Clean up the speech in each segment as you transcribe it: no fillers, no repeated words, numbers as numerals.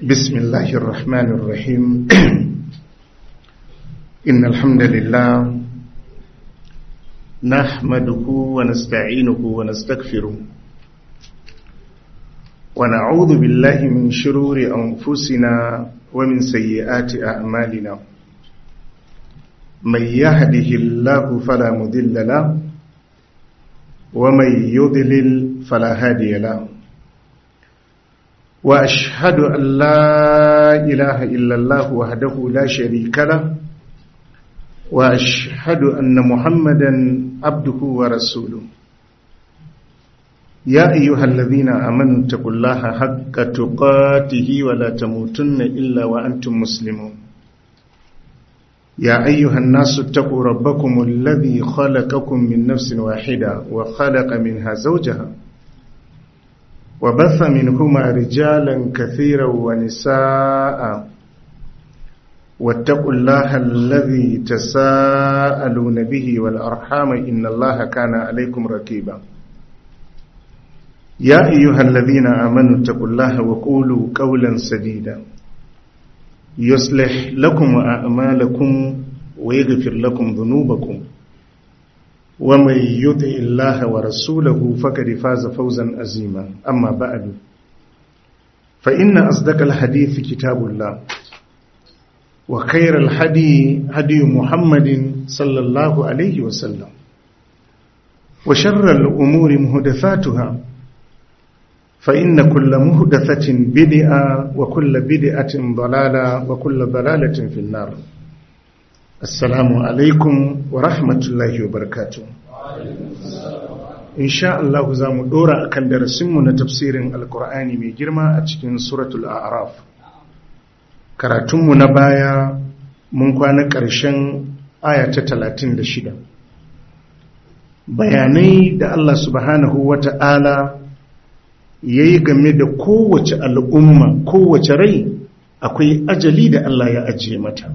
بسم الله الرحمن الرحيم إن الحمد لله نحمده ونستعينه ونستغفره ونعوذ بالله من شرور أنفسنا ومن سيئات أعمالنا من يهده الله فلا مضل له ومن يضلل فلا هادي له وأشهد أن لا إله إلا الله وحده لا شريك له وأشهد أن محمدا عبده ورسوله يا أيها الذين آمنوا اتقوا الله حق تقاته ولا تموتن إلا وأنتم مسلمون يا أيها الناس اتقوا ربكم الذي خلقكم من نفس واحدة وخلق منها زوجها وبث منهما رجالا كثيرا ونساء واتقوا الله الذي تساءلون به والأرحام إن الله كان عليكم رقيبا يا أيها الذين آمنوا اتقوا الله وقولوا قولا سديدا يصلح لكم أعمالكم ويغفر لكم ذنوبكم ومن يطع الله ورسوله فقد فاز فوزا عظيما أما بعد فإن أصدق الحديث كتاب الله وخير الهدي هدي محمد صلى الله عليه وسلم وشر الأمور محدثاتها فإن كل محدثة بدعة وكل بدعة ضلالة وكل ضلالة في النار. Assalamu alaikum wa rahmatullahi wa barakatuh. Insha Allah za mu dora akan darasinmu na tafsirin Alkur'ani mai girma a cikin suratul A'raf. Karatunmu na baya mun kwana ƙarshen aya ta 36. Bayanai da Allah subhanahu wa ta'ala ya yi game da kowace al'umma, kowace rai akwai ajali da Allah ya ajiye mata.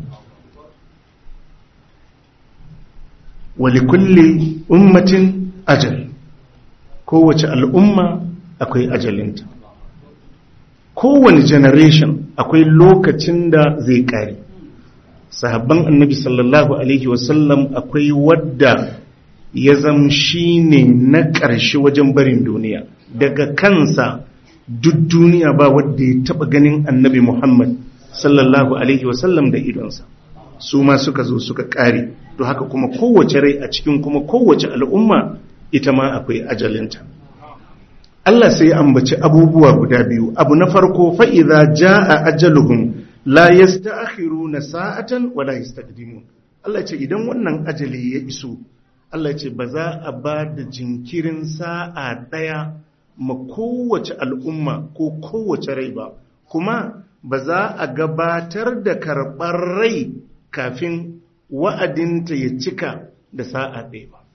walikulli ummatin ajal, kowace al'umma akwai ajalinta, kowane generation akwai lokacin da zai kare. Sahabban annabi sallallahu alaihi wasallam akwai wadda ya zama shine na ƙarshe wajen barin duniya, daga kansa duk duniya ba wadda ya taɓa ganin annabi Muhammad sallallahu alaihi wasallam da idonsa, su ma suka zo suka kare. To haka kuma kowace rai a cikin kuma kowace al'umma ita ma akwai ajalinta. Allah sai ambaci abubuwa guda biyu. Abu na farko, fa'iza ja a ajaluhun la ya na sa'atan wa la yastaqdimun. Allah ce idan wannan ajali ya iso, Allah ce ba za a ba da jinkirin sa'a ɗaya ma kowace al'umma ko kowace rai ba, kuma ba za a gabatar da karɓar rai kafin wa'adinta ya cika da sa'a ɗaya ba.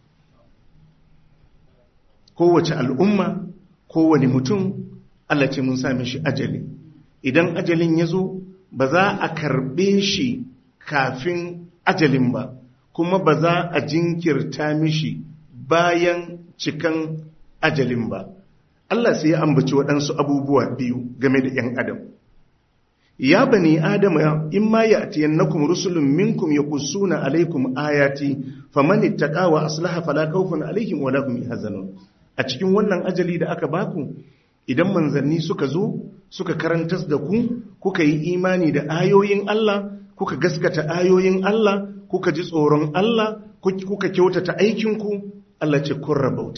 Kowace al'umma, kowane mutum, Allah ce mun sami shi ajali. Idan ajalin ya zo, ba za a karɓe shi kafin ajalin ba, kuma ba za a jinkirta mishi bayan cikan ajalin ba. Allah sai ya ambaci waɗansu abubuwa biyu game da ‘yan Adam. Ya bani Adama, in ma ya atiyannakum rusulun minkum yaqussuna alaikum ayati faman ittaqa wa aslaha fala khawfun alaihim wa lahum yahzanun. A cikin wannan ajali da aka baku, idan manzanni suka zo suka karantar da ku, kuka yi imani da ayoyin Allah, kuka gaskata ayoyin Allah, kuka ji tsoron Allah, kuka kyautata aikinku, Allah ce kun rabauta.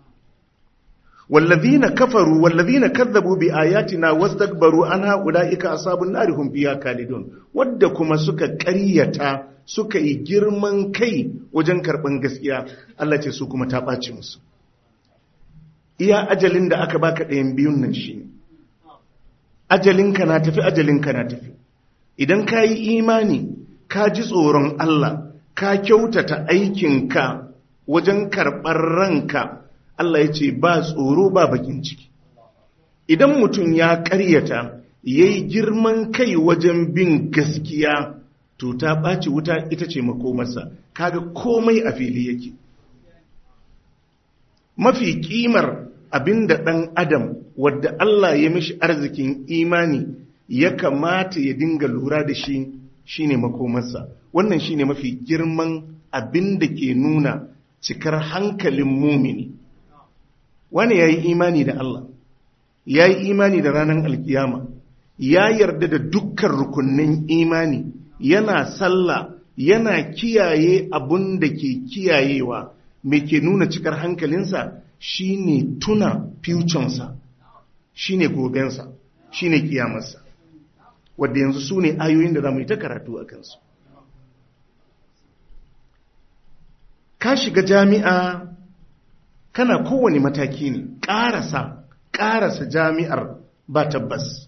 والذين كفروا والذين كذبوا بآياتنا واستكبروا عنها أولئك أصحاب النار هم فيها خالدون. wadda kuma suka ƙaryata suka yi girman kai wajen karɓan gaskiya, Allah ce su kuma ta ɓaci musu. Iya ajalin da aka baka ɗayan biyun nan shi, ajalinka na tafi, ajalinka na tafi. Idan ka yi imani, ka ji tsoron Allah, ka kyautata aikinka wajen karɓar ranka, Allah ya ce ba tsoro ba bakin ciki. Idan mutum ya ƙaryata ya yi girman kai wajen bin gaskiya, to ta ɓaci wuta ita ce makomarsa, kaga komai a fili yake. Mafi ƙimar abinda ɗan adam wadda Allah ya mishi arzikin imani ya kamata ya dinga lura da shi shine makomarsa. Wannan shine mafi girman abin da ke nuna cikar hankalin mumini. Wani ya yi imani da Allah, ya yi imani da ranar alkiyama, ya yarda da dukkan rukunnin imani, yana sallah, yana kiyaye abun da ke kiyayewa. Me ke nuna cikar hankalinsa shine tuna future-sa, shine gobensa, shine kiyamarsa, wadda yanzu su ne ayoyin da za mu yi ta karatu a kansu. Ka shiga jami'a kana kowane mataki ne, ƙarasa jami'ar ba tabbas.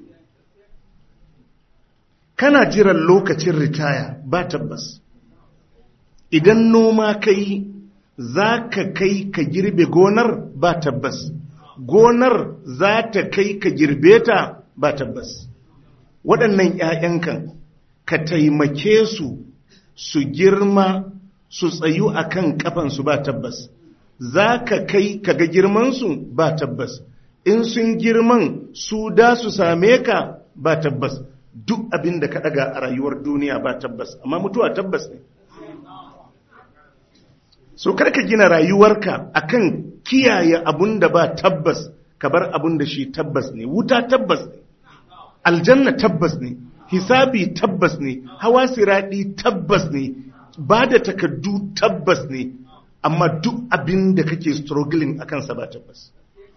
Kana jiran lokacin ritaya ba tabbas. Idan noma kai za ka kai ka girbe gonar ba tabbas. Gonar za ta kai ka girbe ta ba tabbas. Waɗannan ‘ya'yankan ka taimake su su girma su tsayu a kan ƙafansu ba tabbas. Za ka kai ka ga girmansu ba tabbas. In sun girman su da su same ka ba tabbas. Duk abin da ka ɗaga a rayuwar duniya ba tabbas, amma mutuwa tabbas ne. So karka gina rayuwarka akan kiyaye abun da ba tabbas, ka bar abun da shi tabbas ne. Wuta tabbas ne, aljanna tabbas ne, hisabi tabbas ne, hawa siradi tabbas ne, ba da takaddu tabbas ne, amma duk abin da kake struggling akan sa ba tabbas.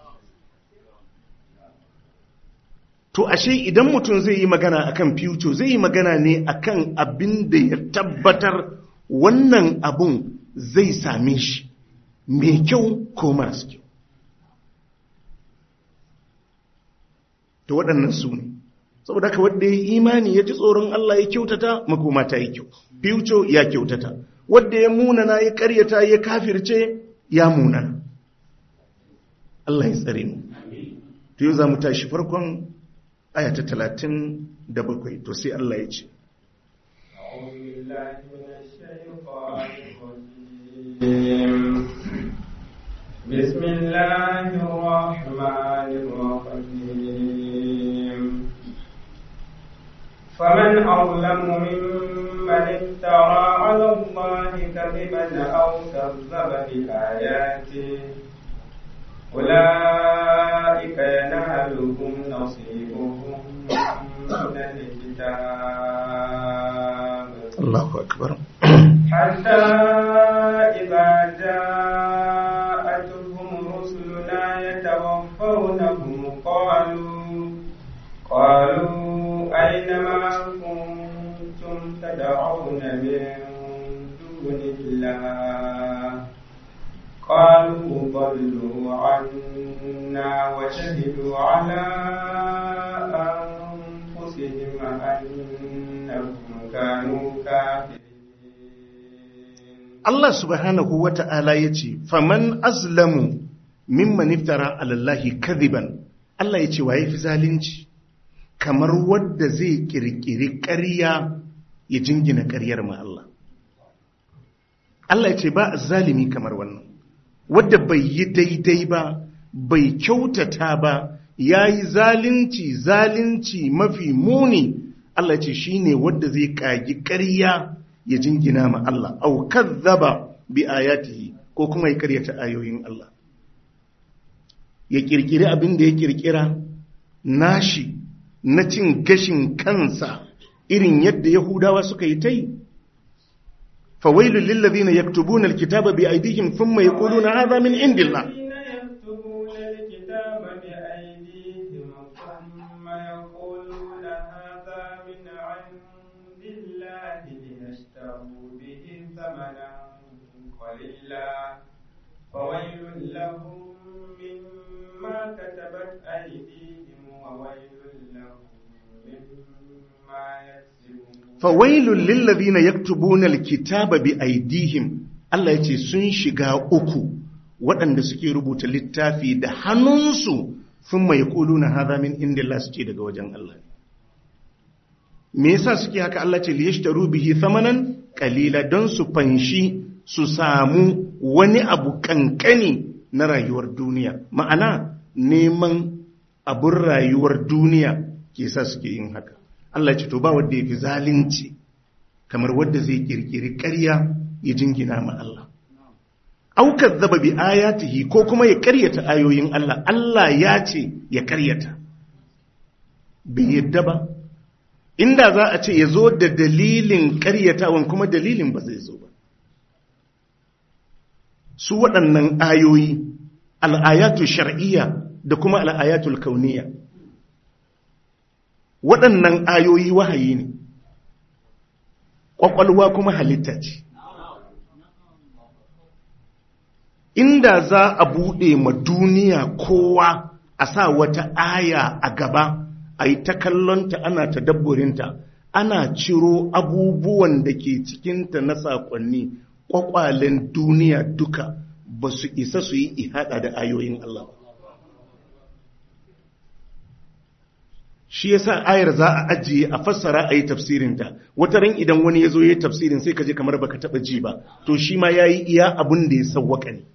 To ashe idan mutum zai yi magana akan future, zai yi magana ne akan abin da ya tabbatar wannan abun zai same shi mai kyau ko maras kyau. To waɗannan su ne. Saboda haka wanda ya imani ya ji tsoron Allah ya kyautata, makoma ta yi kyau. Future ya kyautata. Wanda ya munana ya karyata ya kafirce ya munana. Allah ya tsare mu. To yau za mu tashi farkon aya ta 37. To sai Allah ya ce, بسم الله الرحمن الرحيم فمن أظلم ممن افترى على الله كذبا أو كذب بآياته أولئك ينالهم نصيبهم من الكتاب. الله أكبر. حتى إذا جاءتهم رسلنا يتوفونهم قالوا أين ما كنتم تدعون من دون الله قالوا ضلوا عنا وشهدوا على أنفسهم أنهم كانوا كافرين. Allah subhanahu wa ta'ala ya ce, Faman azlamu mimman iftara alallahi kadhiban. Allah ya ce, wa ya fi zalunci, kamar wadda zai ƙirƙiri ƙarya ya jingina ƙaryar ma Allah. Allah ya ce, ba zalimi kamar wannan, wadda bai yi daidai ba, bai kyautata ba, ya yi zalunci mafi muni. Allah ya ce, shi ne wadda zai ƙagi ƙarya ya jingina ma Allah, au kazzaba bi ayatihi, ko kuma ya karyata ayoyin Allah, ya kirkiri abin da ya kirkira nashi na cin gashin kansa irin yadda Yahudawa suka yi ta yi. Fawailul lil ladina yaktubuna alkitaba bi aydihim thumma yaquluna hadha min indillah. فويل لهم مما كتبت أيديهم وويل لهم مما يكسبون. فويل للذين يكتبون الكتاب بأيديهم. Allah ya ce sun shiga uku waɗanda suke rubuta littafi da hannunsu sun mai ƙulu na haza min inda Allah suke daga wajen Allah. Me yasa suke haka? Allah ce liyashtaru bihi thamanan qalila, don su fanshi su samu wani abu kankani na rayuwar duniya. Ma'ana neman abun rayuwar duniya ke sa suke yin haka. Allah ce to ba wanda ya fi zalunci kamar wanda zai kirkiri ƙarya ya jingina ma Allah. Au kazzaba bi ayatihi, ko kuma ya ƙaryata ayoyin Allah. Allah ya ce ya ƙaryata, bai yadda ba. Inda za a ce ya zo da dalilin ƙaryatawan kuma dalilin ba zai zo ba. Su waɗannan ayoyi, al'ayatu shar'iyya da kuma al'ayatul kauniyya, waɗannan ayoyi wahayi ne, ƙwaƙwalwa kuma halitta ce. Inda za a buɗe ma duniya kowa a sa wata aya a gaba, a yi ta kallonta ana ta dabburinta, ana ciro abubuwan da ke cikinta na saƙonni, ƙwaƙwalen duniya duka ba su isa su yi ihada da ayoyin Allah ba. Shi yasa ayar za a ajiye a fassara a yi tafsirinta. Wata ran idan wani ya zo ya yi tafsirin sai ka je kamar baka taɓa ji ba, to shi ma ya yi iya abin da ya sawwaka ne.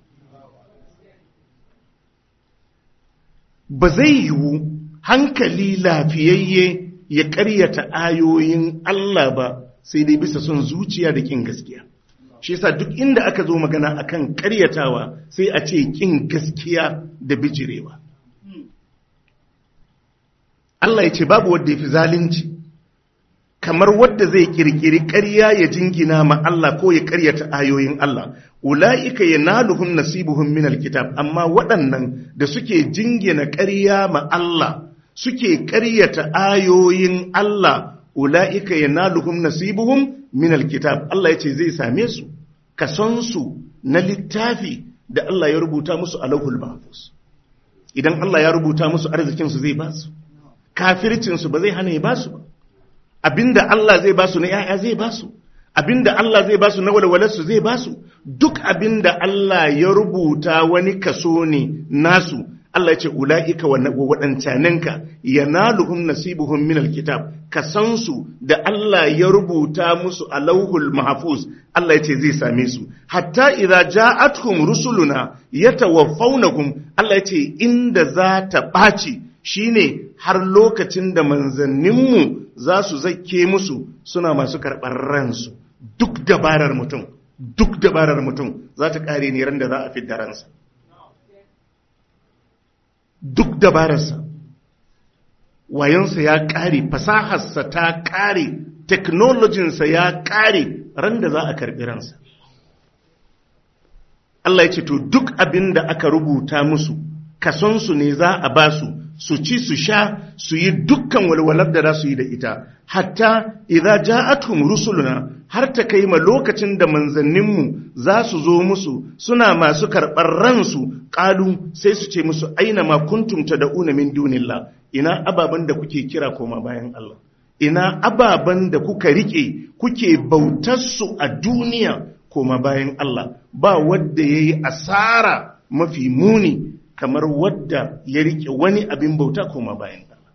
Ba zai yiwu hankali lafiyayye ya ƙaryata ayoyin Allah ba sai dai bisa son zuciya da ƙin gaskiya. Shi yasa duk inda aka zo magana akan ƙaryatawa sai a ce ƙin gaskiya da bijirewa. Allah ya ce babu wanda ya fi zalunci kamar wadda zai kirkiri ƙarya ya jingina ma Allah ko ya ƙaryata ayoyin Allah. Ula'ika yanaluhum nasibuhum min alkitab, amma waɗannan da suke jingina ƙarya ma Allah, suke ƙaryata ayoyin Allah, ula'ika yanaluhum nasibuhum min alkitab. Allah ya ce zai same su kasonsu na littafi da Allah ya rubuta musu a lauhul mahfuz. Idan Allah ya rubuta musu arzikinsu zai ba su, kafircinsu ba zai hana ya ba su ba. Abinda Allah zai ba su na ‘ya'ya zai ba su, abinda Allah zai ba su na walwalarsu zai ba su, duk abinda Allah ya rubuta wani kaso ne nasu. Allah ya ce ula'ika wa waɗancanenka yanaluhum nasibuhum min alkitab, kasansu da Allah ya rubuta musu a lauhul mahfuz. Allah ya ce zai same su hatta idza ja'atuhum rusuluna yatawaffawnahum. Allah ya ce inda za ta ɓaci shine har lokacin da manzanninmu za su zakke musu suna masu karɓar ransu. Duk dabarar mutum za ta ƙare ne ran da za a fidda ransa. Duk dabararsa, wayonsa ya ƙare, fasaharsa ta ƙare, teknolojinsa ya ƙare ran da za a karɓi ransa. Allah ya ce to duk abin da aka rubuta musu kasonsu ne za a ba su, su ci su sha su yi dukkan walwalar da za su yi da ita. Hatta idza ja'atuhum rusuluna, har ta kai ma lokacin da manzanninmu za su zo musu suna masu karɓar ransu, ƙalu sai su ce musu aina ma kuntum tad'una min dunillah, ina ababan da kuke kira koma bayan Allah, ina ababan da kuka rike kuke bautar su a duniya koma bayan Allah. Ba wanda yayi asara mafi muni kamar wadda ya rike wani abin bauta koma bayan Allah,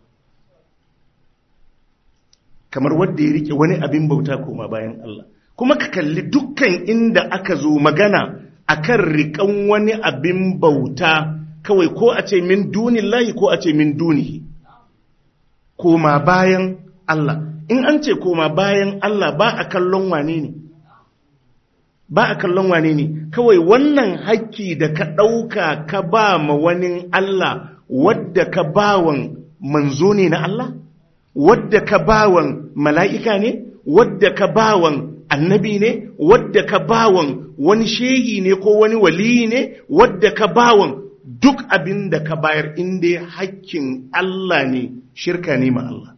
kamar wadda ya rike wani abin bauta koma bayan Allah. Kuma ka kalli dukkan inda aka zo magana akan rikan wani abin bauta, kawai ko a ce min dunillahi ko a ce min dunihi, koma bayan Allah. In an ce koma bayan Allah ba a kallon wane ne, ba a kallon wane ne, kawai wannan haƙƙi da ka ɗauka ka ba ma wani Allah, wadda ka bawan manzo ne na Allah, wadda ka bawan mala'ika ne, wadda ka bawan annabi ne, wadda ka bawan wani shehi ne ko wani waliyi ne, wadda ka bawan duk abin da ka bayar inda haƙƙin Allah ne, shirka ne ma Allah.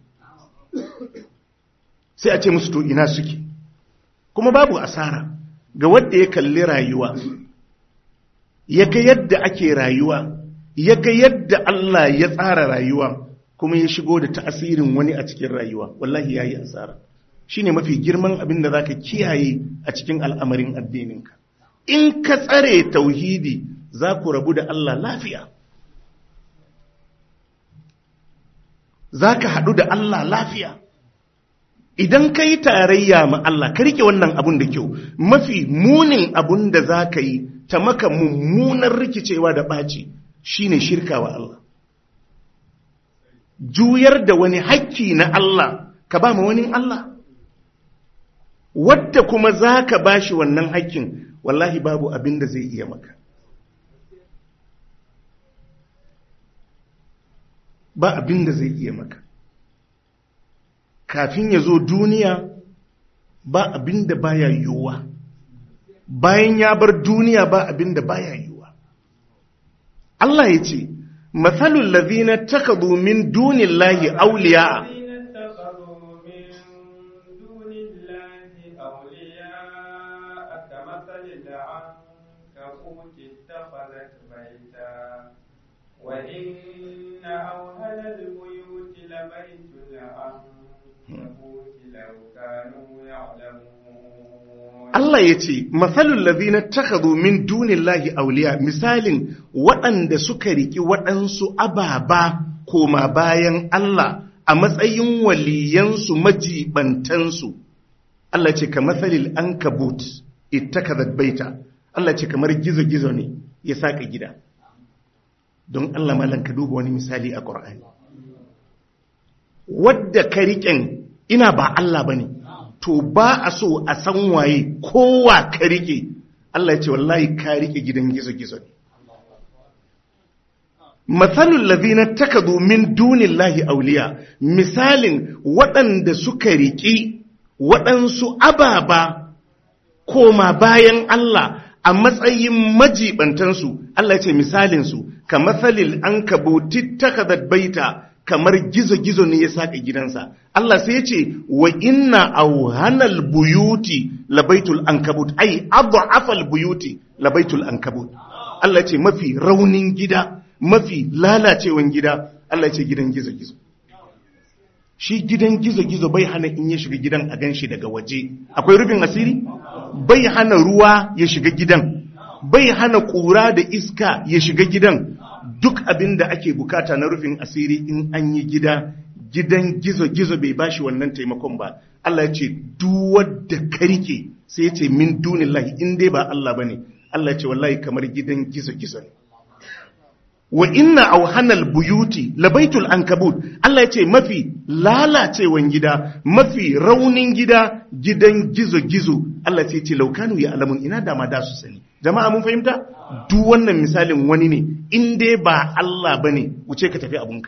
Sai a ce musu to ina suke, kuma babu asara ga wadda ya kalli rayuwa, ya ga yadda ake rayuwa, ya ga yadda Allah ya tsara rayuwa, kuma ya shigo da ta'asirin wani a cikin rayuwa. Wallahi ya yi asara. Shi ne mafi girman abin da za ka kiyaye a cikin al'amarin addininka. In ka tsare tauhidi za ku rabu da Allah lafiya, za ka haɗu da Allah lafiya. Idan ka yi tarayya ma Allah, ka rike wannan abun da kyau, mafi munin abun da za ka yi ta maka mummunan rikicewa da ɓaci shi ne shirka wa Allah. juyar da wani hakki na Allah ka ba ma wani Allah, wadda kuma za ka ba shi wannan hakkin wallahi babu abin da zai iya maka. Ba abin da zai iya maka. Kafin ya zo duniya ba abin da baya yiwuwa, bayan ya bar duniya ba abin da baya yiwuwa. Allah ya ce, matsalul lazina takadu min dunillahi auliya وإن أوهن البيوت لبيت العنكبوت لو كانوا يعلمون. Allah ya ce, Matsalul lazina takadu min dunillahi auliya, misalin waɗanda suka riƙi waɗansu ababa koma bayan Allah a matsayin waliyansu majibantansu. Allah ce, ka matsalil an kabut, ittakadat baita. Allah ce, kamar gizo-gizo ne ya saƙa gida. Don Allah malan ka duba wani misali a ƙur'ani wadda ka riƙen ina ba Allah ba ne, to ba a so a san waye kowa ka riƙe. Allah ya ce wallahi ka riƙe gidan gizo-gizo ne. Matsalul lazina takadu min dunillahi auliya, misalin waɗanda suka riƙi waɗansu ababa koma bayan Allah a matsayin majibantansu. Allah ya ce misalinsu ka matsalil an kabuti takadat baita, kamar gizo-gizo ne ya saka gidansa. Allah sai ya ce wa inna auhanal buyuti labaitul ankabut, ai adhafal buyuti labaitul ankabut. Allah ya ce mafi raunin gida, mafi lalacewan gida, Allah ya ce gidan gizo-gizo. Shi gidan gizo-gizo bai hana in ya shiga gidan a ganshi daga waje. Akwai rufin asiri? Bai hana ruwa ya shiga gidan, bai hana ƙura da iska ya shiga gidan. Duk abin da ake bukata na rufin asiri in an yi gida, gidan gizo-gizo bai bashi wannan taimakon ba. Allah ya ce duk wadda ka rike, sai ya ce min dunillahi, in dai ba Allah bane. Allah ya ce wallahi kamar gidan gizo-gizo ne. Wa inna auhanal buyuti labaitul ankabut. Allah ya ce mafi lalacewan gida, mafi raunin gida, gidan gizo-gizo. Allah ya ce laukanu ya alamun, ina dama da su sani. Jama'a mun fahimta? Duk wannan misalin wani ne, in dai ba Allah bane, wuce ka tafi abunka.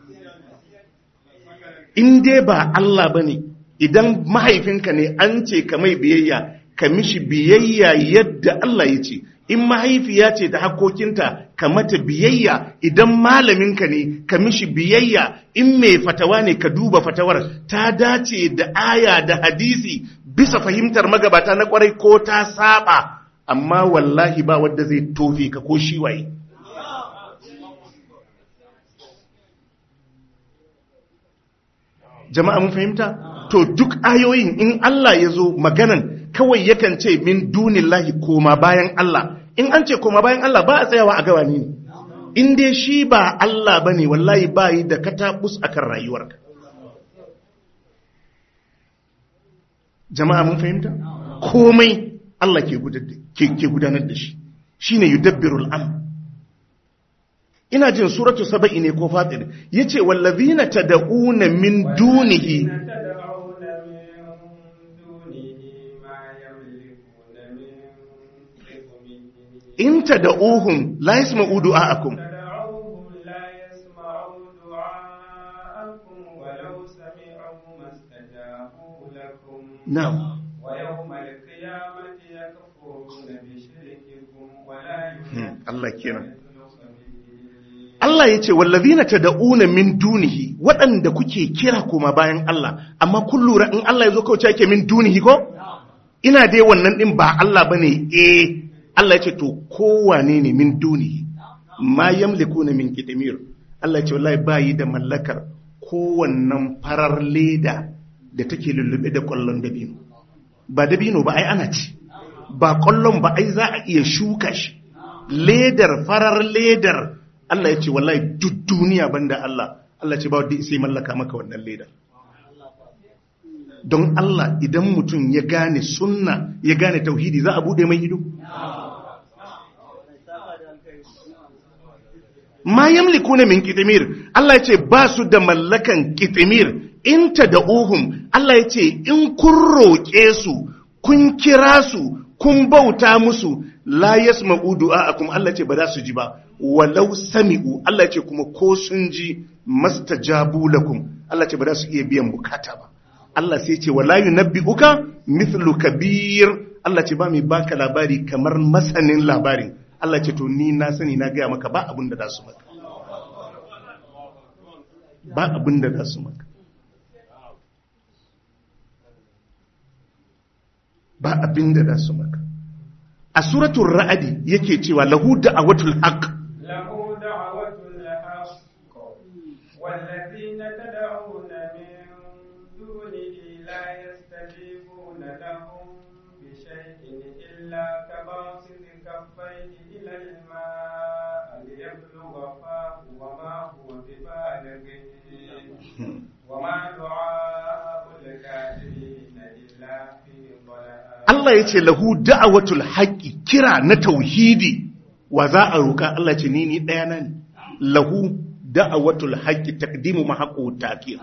In dai ba Allah bane, idan mahaifinka ne an ce ka mai biyayya, ka mishi biyayya yadda Allah ya ce. In mahaifiya ce da hakokinta, ka mata biyayya. Idan malaminka ne, ka mishi biyayya. In mai fatawa ne, ka duba fatawar ta dace da aya da hadisi bisa fahimtar magabata na kwarai ko ta saba. Amma wallahi ba wadda zai tofe ka ko shi waye. Jama'a mun fahimta? To duk ayoyin in Allah ya zo maganan kawai yakan ce min dunillahi koma bayan Allah. In an ce koma bayan Allah ba a tsayawa a gawani ne. In dai shi ba Allah bane wallahi ba yi da katabus akan rayuwarka. Jama'a mun fahimta? Komai Allah ke gudanar da shi. Shine yudabbirul amr. Ina jin suratu saba'i ne ko fatir. Yace wallazina tad'una min dunihi in tad'uhum la yasma'u du'aakum na'am Allah kenan. Allah ya ce wallazina tad'una min dunihi, waɗanda kuke kira kuma bayan Allah, amma kun lura in Allah ya zo kauce yake min dunihi ko ina dai wannan din ba Allah bane. Allah ya ce to kowane ne min dunihi ma yamlikuna min qitmir. Allah ya ce wallahi bayi da mallakar kowannan farar leda da take lullube da ƙwallon dabino. Ba dabino ba ai ana ci, ba ƙwallon ba ai za a iya shuka shi. Ledar farar ledar Allah ya ce wallahi duk duniya banda Allah. Allah ce ba wadda sai mallaka maka wannan ledar. Don Allah idan mutum ya gane sunna ya gane tauhidi za a bude mai ido. ma yamlikuna min qitmir Allah yace ba su da mallakan qitmir in tad'uhum Allah yace in kun roke su kun kira su kun bauta musu la yasma'u du'aakum Allah yace ba za su ji ba walau sami'u Allah yace kuma ko sun ji mastajabu lakum Allah yace ba za su iya biyan bukata ba Allah sai yace wala yunabbi'uka mithlu kabir Allah yace ba mai baka labari kamar masanin labarin Allah ce to ni na sani na gaya maka ba abin da za su maka ba abin da za su maka ba abin da za su maka a suratul ra'adi yake cewa lahu da'watul haqq lahu da'watul haqq wallazina tad'una min dunihi la yastajibuna lahum bi shay'in illa kabasit kaffayhi ila al-ma'i liyablugha fahu wa ma huwa bibalighihi wa ma du'a'ul kafirin illa fi dhalal. Allah ya ce lahu da'awatul haqqi kira na tauhidi wa za a roƙa Allah ce ni ɗaya na ne lahu da'awatul haqqi taqdimu ma haqqu ta'khir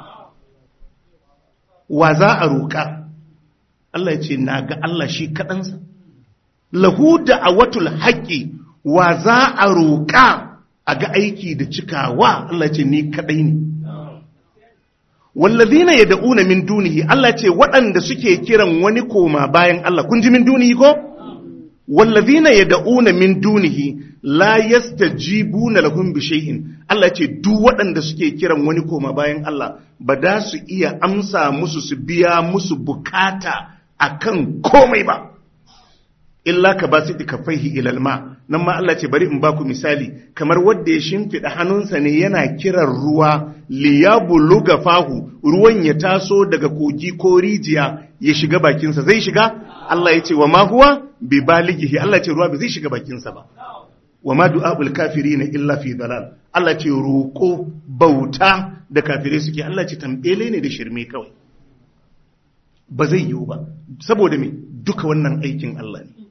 wa za a roƙa Allah ya ce na ga Allah shi kaɗansa lahu da'awatul haqqi wa za a roƙa a ga aiki da cikawa Allah ya ce ni kaɗai ne wallazina yad'una min dunihi Allah ce waɗanda suke kiran wani koma bayan Allah kun ji min dunihi ko wallazina yad'una min dunihi la yastajibuna lahum bi shay'in Allah ce duk waɗanda suke kiran wani koma bayan Allah ba da su iya amsa musu su biya musu bukata akan komai ba illa ka basiti kafaihi ilal ma nan ma Allah ce bari in baku misali kamar wanda ya shimfida hannunsa ne yana kiran ruwa liyabuluga fahu ruwan ya taso daga kogi ko rijiya ya shiga bakinsa zai shiga Allah ya ce wa ma huwa bi balighihi Allah ce ruwa ba zai shiga bakinsa ba wa ma du'aul kafirin illa fi dalal Allah ce roko bauta da kafirai suke Allah ce tambele ne da shirme kawai ba zai yiwu ba saboda me duka wannan aikin Allah ne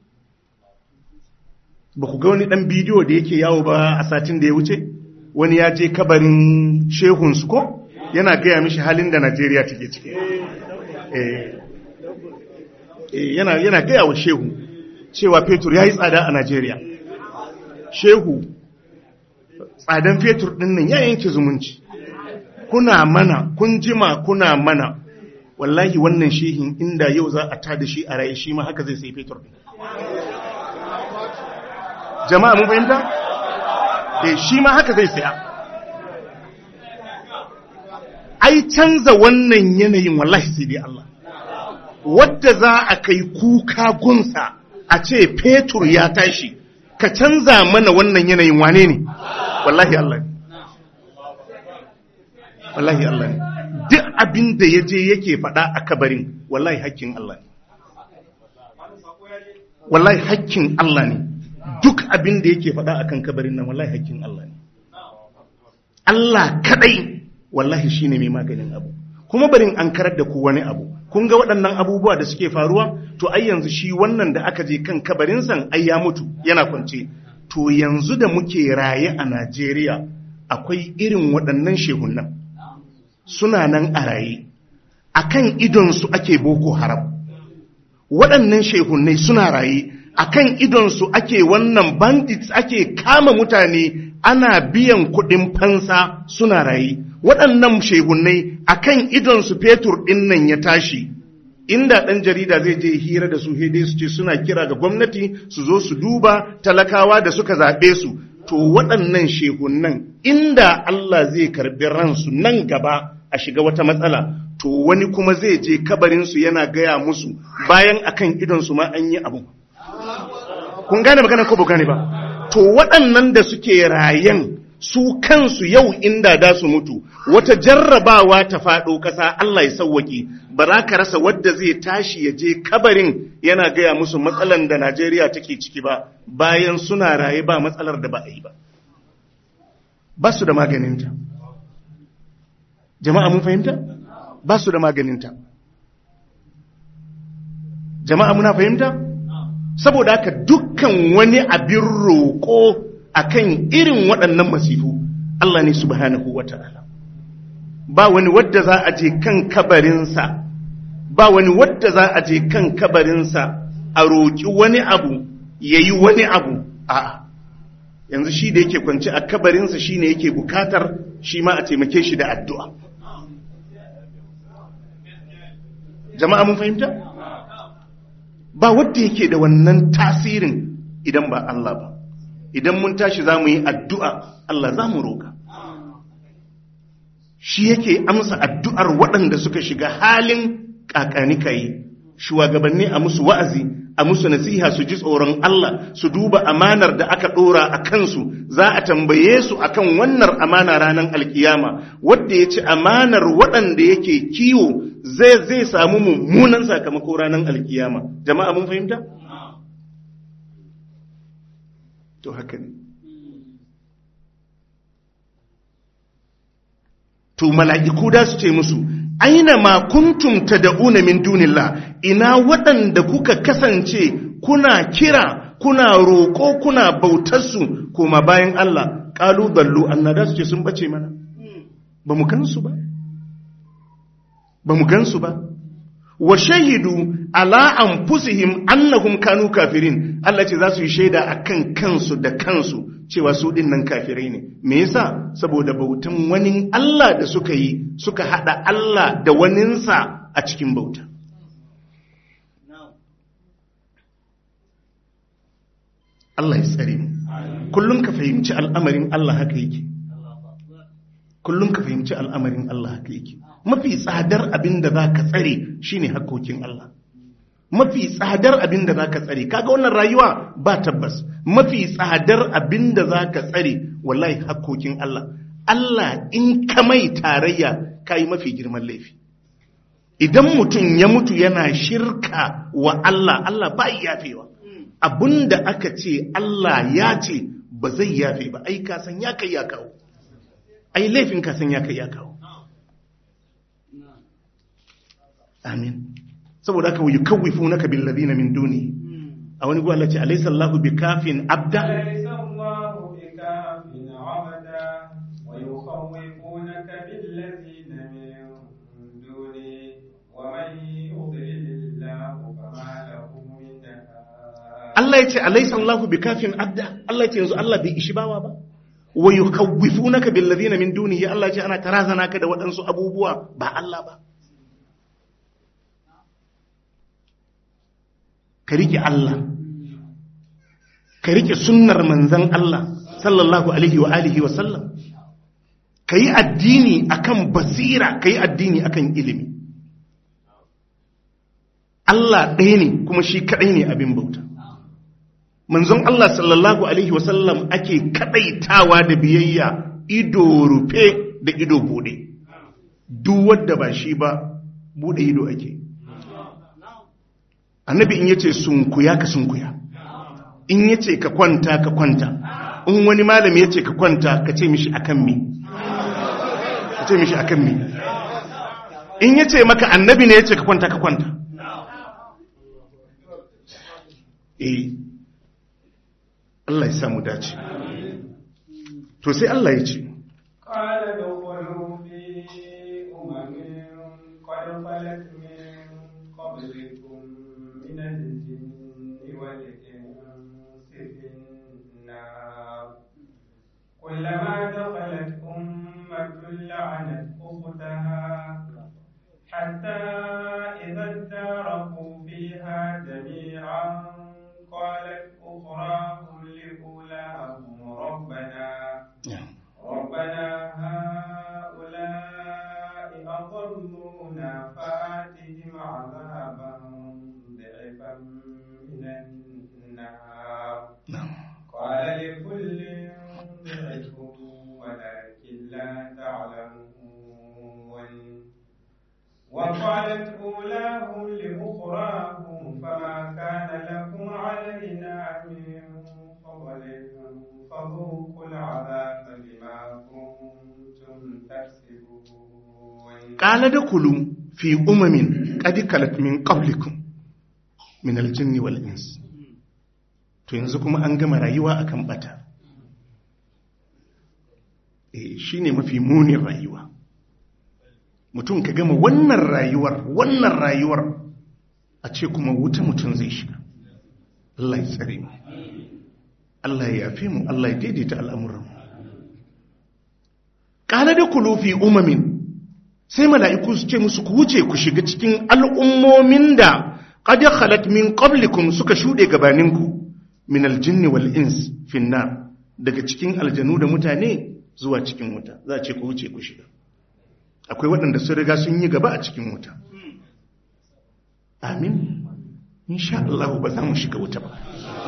ba ku ga wani ɗan bidiyo da yake yawo ba a satin da ya wuce wani ya je kabarin shehunsu ko yana gaya mishi halin da Najeriya take ciki yana gaya wa shehu cewa fetur ya yi tsada a Najeriya shehu tsadan fetur ɗin nan ya yanke zumunci kuna mana kun jima kuna mana wallahi wannan shehin inda yau za a tada shi a raye shi ma haka zai sai fetur ɗin jama'a mun fahimta? Shi ma haka zai saya. Ai canza wannan yanayin wallahi sai dai Allah. Wadda za a kai kuka gunsa a ce fetur ya tashi, ka canza mana wannan yanayin wane ne? Wallahi Allah ne. Wallahi Allah ne. Duk abin da ya je yake faɗa a kabarin, wallahi hakkin Allah ne. Wallahi hakkin Allah ne. Duk abin da yake faɗa akan kabarin nan wallahi hakkin Allah ne. Allah kadai wallahi shine mai maganin abu. Kuma barin an karar da ku wani abu. Kun ga waɗannan abubuwa da suke faruwa? To ai yanzu shi wannan da aka je kan kabarin san ai ya mutu yana kwance. To yanzu da muke raye a Najeriya akwai irin waɗannan shehunan. Suna nan a raye. Akan idon su ake Boko Haram. Waɗannan shehunai suna raye. Akan idonsu ake wannan bandits ake kama mutane ana biyan kuɗin fansa suna rayi waɗannan shehunai akan idonsu fetur ɗin nan ya tashi inda ɗan jarida zai je hira da su dai su ce suna kira ga gwamnati su zo su duba talakawa da suka zaɓe su to waɗannan shehunan inda Allah zai karɓi ransu nan gaba a shiga wata matsala to wani kuma zai je kabarinsu yana gaya musu bayan akan idonsu ma an yi abu kun gane magana ko ba gane ba to waɗannan da suke rayen su kansu yau inda da su mutu wata jarrabawa ta faɗo ƙasa Allah ya sauwake ba za ka rasa wadda zai tashi ya je kabarin yana gaya musu matsalan da Najeriya take ciki ba bayan suna raye ba matsalar da ba a yi ba ba su da maganinta jama'a mun fahimta ba su da maganinta jama'a muna fahimta saboda haka dukkan wani abin roƙo akan irin waɗannan masifu Allah ne subhanahu wata'ala. Ba wani wadda za a je kan kabarinsa, ba wani wadda za a je kan kabarinsa a roƙi wani abu yayi wani abu. A'a, yanzu shi da yake kwance a kabarinsa shi ne yake bukatar shi ma a taimake shi da addu'a. Jama'a mun fahimta? Ba wadda yake da wannan tasirin idan ba Allah ba. Idan mun tashi za mu yi addu'a, Allah za mu roƙa. Shi yake amsa addu'ar waɗanda suka shiga halin ƙaƙanikayi, shugabanni a musu wa'azi, a musu nasiha su ji tsoron Allah, su duba amanar da aka ɗora a kansu, za a tambaye su akan wannan amana ranar alkiyama. Wadda ya ci amanar waɗanda yake kiwo zai samu mummunan sakamako ranar alkiyama. Jama'a mun fahimta? To haka ne. To mala'iku da su ce musu, aina ma kuntum tad'una min dunillah, ina waɗanda kuka kasance kuna kira, kuna roƙo, kuna bautar su kuma bayan Allah. Qalu dallu annada su ce sun bace mana, ba mu gansu ba, ba mu gansu ba. Wa shahidu ala anfusihim annahum kanu kafirin. Allah ce za su yi shaida akan kansu da kansu cewa su dinnan kafirai ne. Me yasa? Saboda bautan wani Allah da suka yi, suka hada Allah da waninsa a cikin bauta. Allah ya tsare mu. Kullum ka fahimci al'amarin Allah haka yake. Kullum ka fahimci al'amarin Allah haka yake. Mafi tsadar abin da za ka tsare shine hakkokin Allah. Mafi tsadar abin da za ka tsare, kaga wannan rayuwa ba tabbas. Mafi tsadar abin da za ka tsare wallahi hakkokin Allah. Allah in ka mai tarayya ka yi mafi girman laifi. Idan mutum ya mutu yana shirka wa Allah, Allah ba yafewa. Abin da aka ce Allah ya ce ba zai yafe ba, ai kasan ya kai ya kawo. Ai laifin kasan ya kai ya kawo. Amin. Saboda haka wuyi kawwifu naka bil ladina min duni. A wani gwa Allah ce alaysa Allahu bikafin abda. Alaysa Allahu bikafin abda wa yukhawwifunaka bil ladina min duni wa man yudlilillahu fama lahu min hadi. Allah ya ce alaysa Allahu bikafin abda. Allah ya ce yanzu Allah bai ishi bawa ba. Wa yukhawwifunaka bil ladina min duni. Ya Allah ya ce ana tarazana ka da waɗansu abubuwa ba Allah ba. Ka rike Allah, ka rike sunnar manzan Allah sallallahu alaihi wa alihi wa sallam, ka yi addini akan basira, ka yi addini akan ilimi. Allah ɗaya ne kuma shi kaɗai ne abin bauta. Manzon Allah sallallahu alaihi wa sallam ake kaɗaitawa da biyayya ido rufe da ido buɗe. Duk wadda ba shi ba buɗe ido ake. Annabi in yace sunkuya ka sunkuya, in yace ka kwanta ka kwanta, in wani malami yace ka kwanta ka ce mishi akan me, ka ce mishi akan me. In yace maka annabi ne yace ka kwanta ka kwanta. Allah ya samu dace. To sai Allah ya ce qala dukhulu fi umamin qad khalat min qablikum min al-jinni wal insi fin nar kullama dakhalat ummatun la'anat ukhtaha hatta idha idaraku fiha jami'an qalat ukhrahum liulahum ربنا هؤلاء أضلونا فآتهم عذابا ضعفا من النار قال لكل ضعف ولكن لا تعلمون وقالت أولاهم لأخراهم فما كان لكم علينا من فضل فذوقوا العذاب بما كنتم تكسبون قال ادخلوا في قد خلت من قبلكم من الجن والإنس. To yanzu kuma an gama rayuwa akan bata, shine mafi munin rayuwa. Mutum ka gama wannan rayuwar a ce kuma wuta mutum zai shiga. Allah ya tsare mu, Allah ya yafe mu, Allah ya daidaita al'amuran mu. Qala dakulu fi umamin, sai mala'iku su ce musu ku wuce ku shiga cikin al'ummomin da qad khalat min qablikum suka shude gabaninku min aljinni wal ins fi nar, daga cikin aljanu da mutane zuwa cikin wuta. Za a ce ku wuce ku shiga. Akwai waɗanda sun riga sun yi gaba a cikin wuta. Amin. Insha Allah ba za mu shiga wuta ba.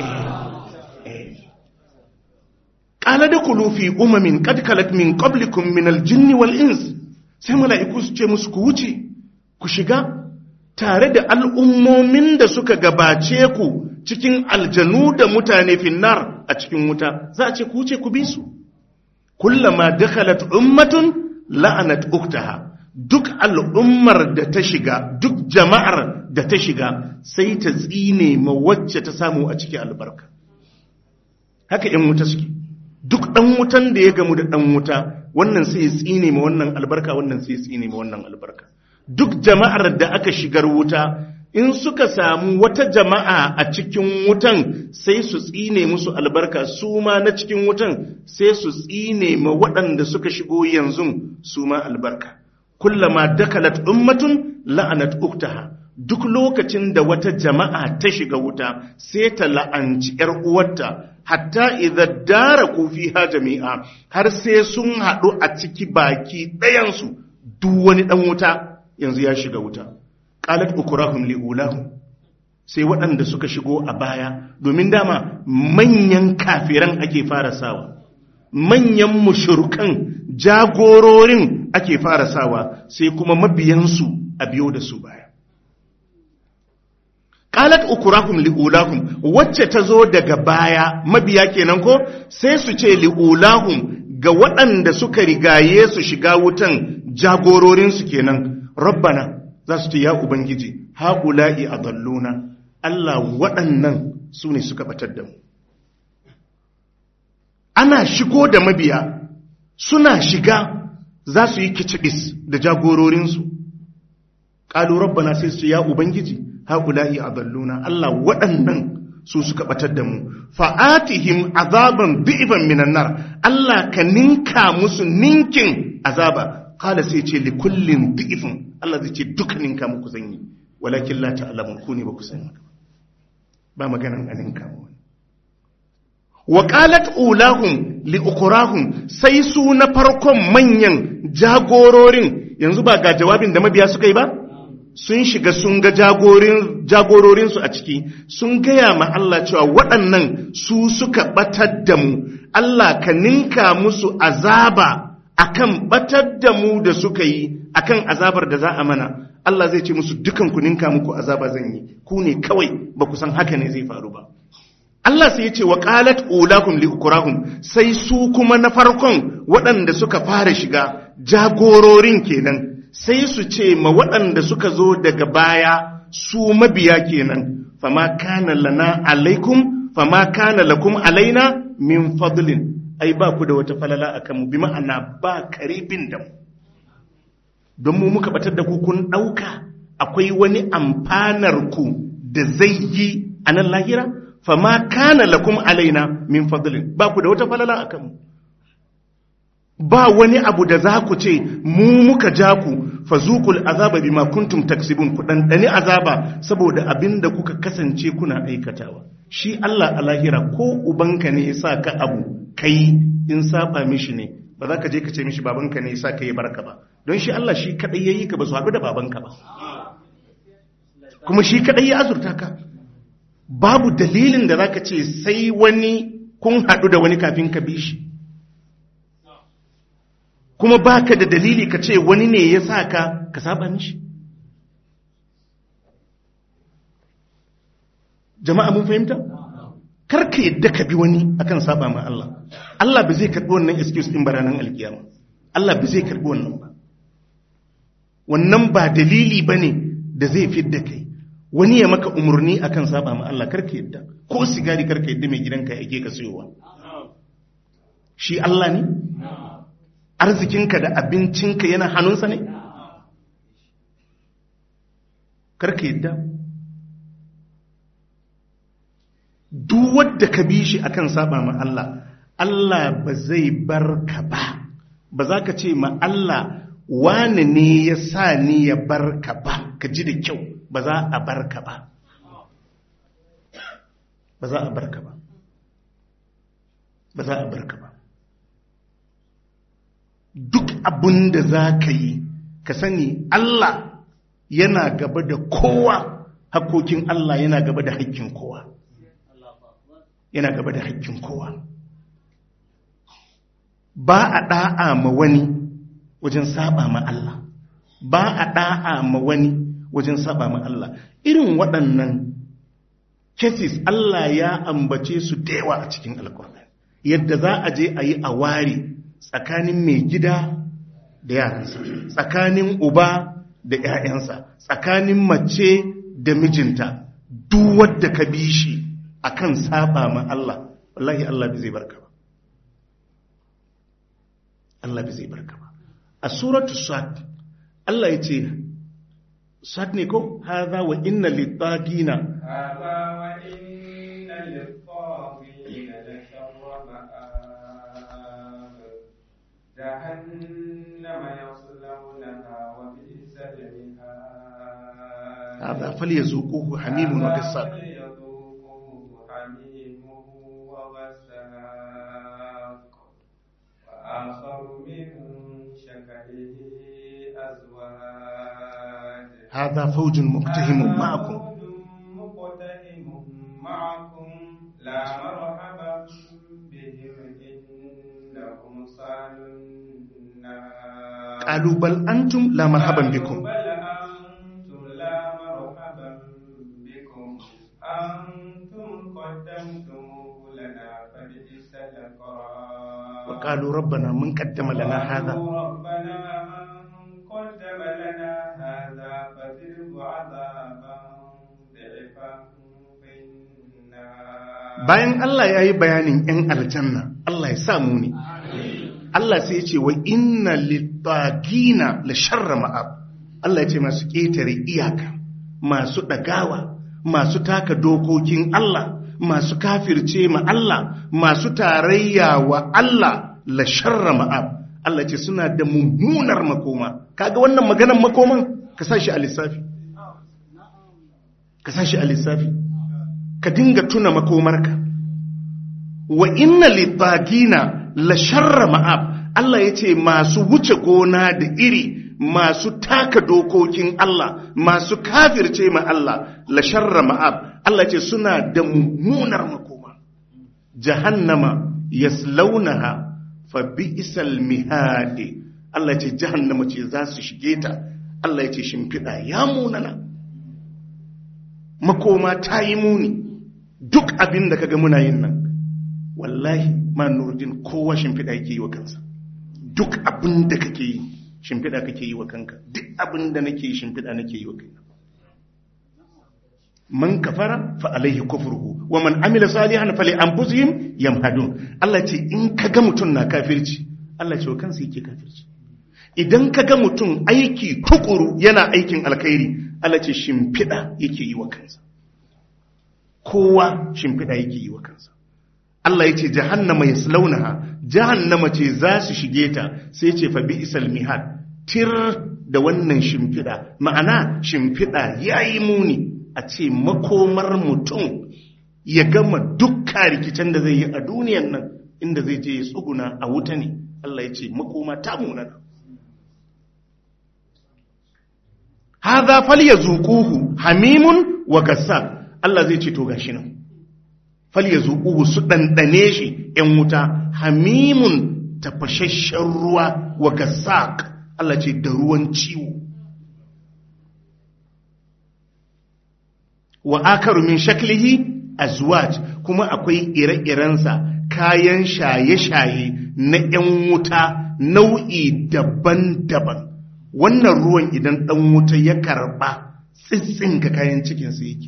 Qala dakulu fi umamin qad khalat min qablikum min aljinni wal ins, sai mala'iku su ce musu ku wuce ku shiga tare da al'ummomin da suka gabace ku cikin aljanu da mutane finnar a cikin wuta. Za a ce ku wuce ku bi su. Kullama dakhalat ummatun la'anat uktaha, duk al'ummar da ta shiga, duk jama'ar da ta shiga sai ta tsine ma wacce ta samu a cikin albarka. Haka ‘yan wuta suke, duk ɗan wutan da ya gamu da ɗan wuta, wannan sai ya tsine ma wannan albarka, wannan sai ya tsine ma wannan albarka. Duk jama'ar da aka shigar wuta, in suka samu wata jama'a a cikin wutan sai su tsine musu albarka, su ma na cikin wutan sai su tsine ma waɗanda suka shigo yanzu su ma albarka. Kullama dakalat ummatun la'anat uktaha, duk lokacin da wata jama'a ta shiga wuta sai ta la'anci ‘yar uwarta, hatta idza daraku fiha jami'a, har sai sun haɗu a ciki baki ɗayansu, duk wani ɗan wuta yanzu ya shiga wuta. Qalat ukurahum liulahum, sai waɗanda suka shigo a baya, domin dama manyan kafiran ake fara sawa, manyan mushrikan jagororin ake fara sawa, sai kuma mabiyansu a biyo da su baya. Qalat ukurahum liulahum, wacce ta zo daga baya mabiya kenan ko, sai su ce liulahum ga waɗanda suka rigaye su shiga wutan jagororinsu kenan, rabbana, za su ce ya Ubangiji, haƙula'i a dalluna, Allah waɗannan su ne suka batar da mu. Ana shigo da mabiya, suna shiga za su yi kicibis da jagororinsu. Ƙalu rabbana sai su ya Ubangiji, haƙula'i a dalluna, Allah waɗannan su suka batar da mu. Fa'atihim azaban bi'iban minan nar, Allah ka ninka musu ninkin azaba. Kala sai ce likullin di'ifin, Allah zai ce dukkanin ka muku zan yi, walakin la ta'lamun, ku ne ba ku sani ba maganan anin ka mu. Wa qalat ulahum li ukurahum, sai su na farkon manyan jagororin, yanzu ba ga jawabin da mabiya suka yi ba, sun shiga sun ga jagororin su a ciki, sun gaya ma Allah cewa waɗannan su suka batar da mu, Allah ka ninka musu azaba akan batar da mu da suka yi, akan azabar da za a mana. Allah zai ce musu dukan ku ninka muku azaba zan yi, ku ne kawai ba ku san haka ne zai faru ba. Allah sai ya ce wa qalat ulakum li ukurahum, sai su kuma na farkon waɗanda suka fara shiga jagororin kenan, sai su ce ma waɗanda suka zo daga baya su mabiya kenan, fama kana lana alaikum fama kana lakum alaina min fadlin, ai ba ku da wata falala akan mu, bi ma'ana ba karibin da mu, don mu muka batar da ku kun ɗauka akwai wani amfanar ku da zai yi a nan lahira. Fama kana lakum alaina min fadlin, ba ku da wata falala akan mu, ba wani abu da za ku ce mu muka ja ku, fazuqul azaba bima kuntum taksibun, ku ɗanɗani azaba saboda abinda kuka kasance kuna aikatawa. Shi Allah a lahira ko ubanka ne ya sa ka abu kai, in saba mishi ne ba za ka je ka ce mishi babanka ne ya sa ka yi barka ba, don shi Allah shi kadai yayi ka, ba su haɗu da babanka ba, kuma shi kadai ya azurta ka. Babu dalilin da za ka ce sai wani kun haɗu da wani kafin ka bi shi, kuma baka da dalili ka ce wani ne ya sa ka saba mishi. Jama'a mun fahimta? Karka yadda ka bi wani akan saba ma Allah. Allah ba zai karbi wannan excuse din baranan alkiyama. Allah ba zai karbi wannan ba. Wannan ba dalili bane da zai fidda kai. Wani ya maka umurni akan saba ma Allah, karka yadda. Ko sigari karka yadda mai gidanka yake ka sayowa. Shi Allah ne? arzikinka da abincinka yana hannunsa ne? Karka yadda. Duk wadda ka bi shi akan saba ma Allah, Allah ba zai barka ba. Ba za ka ce ma Allah wane ne ya sa ni ya barka ba, ka ji da kyau, ba za a barka ba. Ba za a barka ba. Ba za a barka ba. Duk abin da za ka yi, ka sani Allah yana gaba da kowa, hakkokin Allah yana gaba da hakkin kowa. Yana gaba da hakkin kowa. Ba a ɗa'a ma wani wajen saba ma Allah. Ba a ɗa'a ma wani wajen saba ma Allah. Irin waɗannan cases Allah ya ambace su da yawa a cikin Alƙur'ani. Yadda za a je a yi a ware tsakanin mai gida da yaransa, tsakanin uba da ‘ya'yansa, tsakanin mace da mijinta, duk wadda ka bi shi akan saba ma Allah, wallahi Allah bai zai barka ba. Allah bai zai barka ba. A suratu Sad, Allah ya ce, Sad ne ko? Haza wa inna littagina. Haza wa inna littagina da sharra ma'ab. Jahannama yaslawnaha wa bi'sal mihad. Haza falyazuquhu hamimun wa gassaq. هذا فوج مقتحم معكم لا مرحبا بهم إنهم صالوا النار قالوا بل أنتم لا مرحبا بكم بل أنتم لا مرحبا بكم أنتم قدمتموه لنا فبئس القرار وقالوا ربنا من قدم لنا هذا bayan Allah ya yi bayanin ‘yan aljanna, Allah ya samu ne. Allah sai ya ce wa inna littagina la sharra ma'ab. Allah ya ce masu ƙetare iyaka, masu ɗagawa, masu taka dokokin Allah, masu kafirce ma Allah, masu tarayya wa Allah la sharra ma'ab. Allah ce suna da mummunar makoma. Kaga wannan maganar makoman ka sa shi a lissafi. Ka sa shi a lissafi. Ka dinga tuna makomarka. Wa inna littagina la sharra ma'ab. Allah ya ce masu wuce gona da iri, masu taka dokokin Allah, masu kafirce ma Allah la sharra ma'ab. Allah ce suna da mummunar makoma. Jahannama yaslaunaha fa bi'sal mihadi. Allah ce jahannama ce za su shige ta. Allah ya ce shimfiɗa ya munana. Makoma ta yi muni. Duk abin da kaga muna yin nan, wallahi ma nurdin kowa shimfiɗa yake yi wa kansa. Duk abin da kake yi shimfiɗa kake yi wa kanka. Duk abin da nake yi shimfiɗa nake yi wa kaina. Man kafara fa alaihi kufruhu wa man amila salihan fali anfusihim yamhadun. Allah ce in kaga mutum na kafirci, Allah ce wa kansa yake kafirci. Idan kaga mutum aiki tukuru yana aikin alkhairi, Allah ce shimfiɗa yake yi wa kansa. Kowa shimfiɗa yake yi wa kansa. Allah ya ce jahannama yaslaunaha, jahannama ce za su shige ta, sai ce fa bi'sal mihad, tir da wannan shimfiɗa. Ma'ana shimfiɗa yayi muni. A ce makomar mutum ya gama dukkan rikicin da zai yi a duniyan nan, inda zai je ya tsuguna a wuta ne. Allah ya ce makoma ta munana. Hadha falyazuquhu hamimun wa gassaq. Allah zai ce to gashi nan. Falyazuquhu su dandane shi ‘yan wuta, hamimun tafashashen ruwa wa gassaq. Allah ce da ruwan ciwo. Wa akaru min shaklihi azwaj, kuma akwai ire-irensa kayan shaye-shaye na ‘yan wuta nau'i daban-daban. Wannan ruwan idan ɗan wuta ya karɓa tsitsin ga kayan cikinsa yake.